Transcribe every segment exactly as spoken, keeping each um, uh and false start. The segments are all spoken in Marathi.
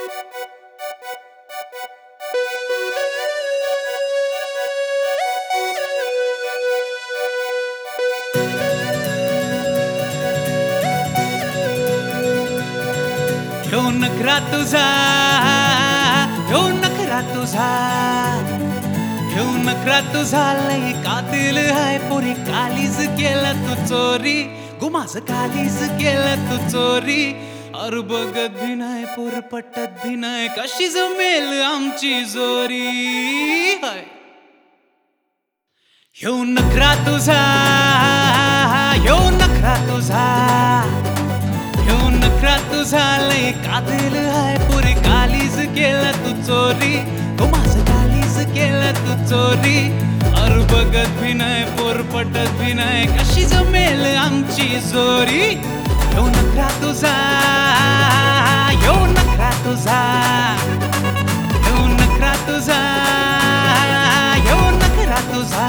ह्यो नखरा तुझा, ह्यो नखरा तुझा, ह्यो नखरा तुझा लई कातिल हाय पोरी. कालीज केला तू चोरी, गुमास कालीज केला तू चोरी. अर बघत भी नाही पोर पटत भी नाही, कशी जमेल आमची जोरी. ह्यो नखरा तुझा, ह्यो नखरा तुझा, ह्यो नखरा तुझा लई कातिल हाय पोरी. कालीज केला तू चोरी, गुमास कालीज केला तू चोरी. अर बघत भी नाही पोर पटत भी नाही, कशी जमेल आमची जोरी. ह्यो नखरा तुझा, ह्यो नखरा तुझा, ह्यो नखरा तुझा, ह्यो नखरा तुझा.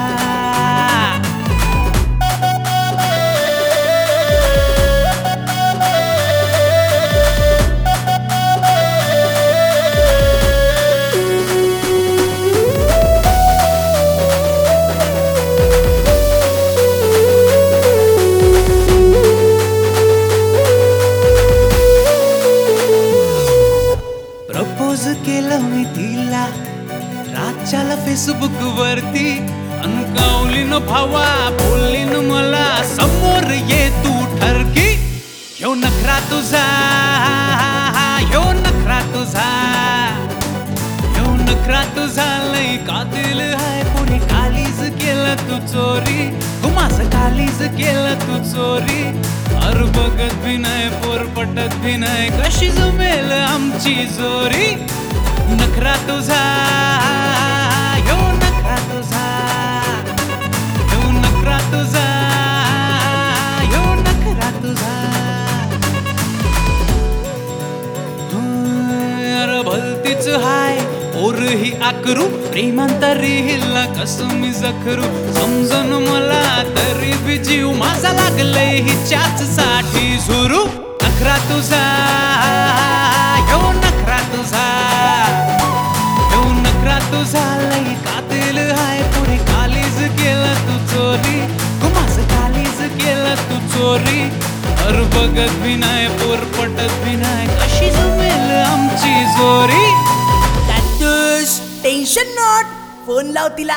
प्रपोज केलं मी तिला रातच्याला फेसबुक वरती. अनकावली न भावा बोलली न मला, समोर ये तू ठरकी. ह्यो नखरा तुझा, ह्यो नखरा तुझा, ह्यो नखरा तुझा लई कातिल हाय पोरी. कालीज केला तू चोरी, गुमास कालीज केला तू चोरी. अर बघत भी नाही पोर पटत भी नाही, कशी जमेल आमची जोरी. नखरा तुझा, ह्यो नखरा तुझा, ह्यो नखरा तुझा, ह्यो नखरा तुझा. अरे भलतीच हाय पोर ही आकरू, प्रेमांतरी हिला कसं मी जखरू. समजून मला तरी बी जीव माझा लागलंय हिच्याच साठी झुरू. नखरा तुझा, ह्यो नखरा तुझा, ह्यो नखरा तुझा लई कातिल हाय पोरी. कालीज केला तू चोरी, गुमास कालीज केला तू चोरी. अर बघत भी नाही पोर पटत भी नाही, कशी जमेल आमची जोरी. टेन्शन नॉट, फोन लाव तिला.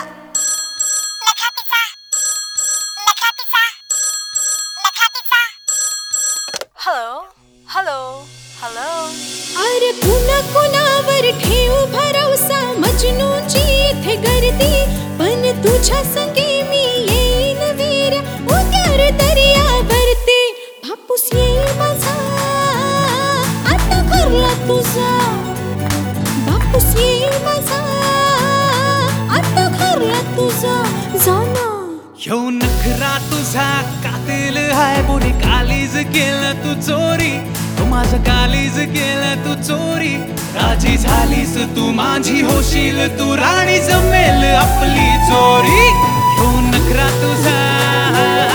Hello hello hello. अरे कुणा कुणावर ठेव भरवसा, मजनूची इथे गर्दी. पण तुझ्या संगे मी येईन वीर, उद्यार दर्यावरती. बापूस येईल माझा आता घरला तुझा. बापूस येईल माझा आता घरला तुझा. जाना ह्यो नखरा तुझा कातिल हाय पोरी. कालीज केला तू चोरी, तू माझं कालीज केला तू चोरी. राजी झालीस तू माझी होशील तू राणी, जमेल आपली चोरी. ह्यो नखरा तुझा.